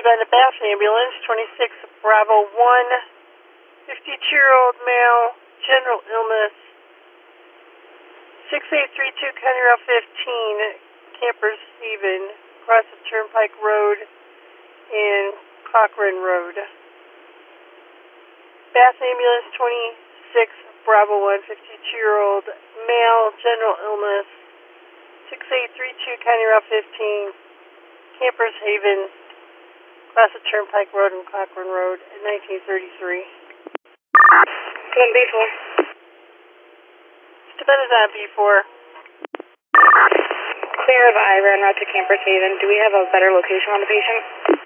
on a Bath ambulance, 26 Bravo 1, 52-year-old male, general illness, 6832 County Route 15, Campers Haven, across the Turnpike Road and Cochran Road. Bath ambulance, 26 Bravo 1, 52-year-old male, general illness, 6832 County Route 15, Campers Haven, across the Turnpike Road and Cochran Road in 1933. Come on, B4. Stephen's on B4. Clear of Ira en route to Campers Haven. Do we have a better location on the patient?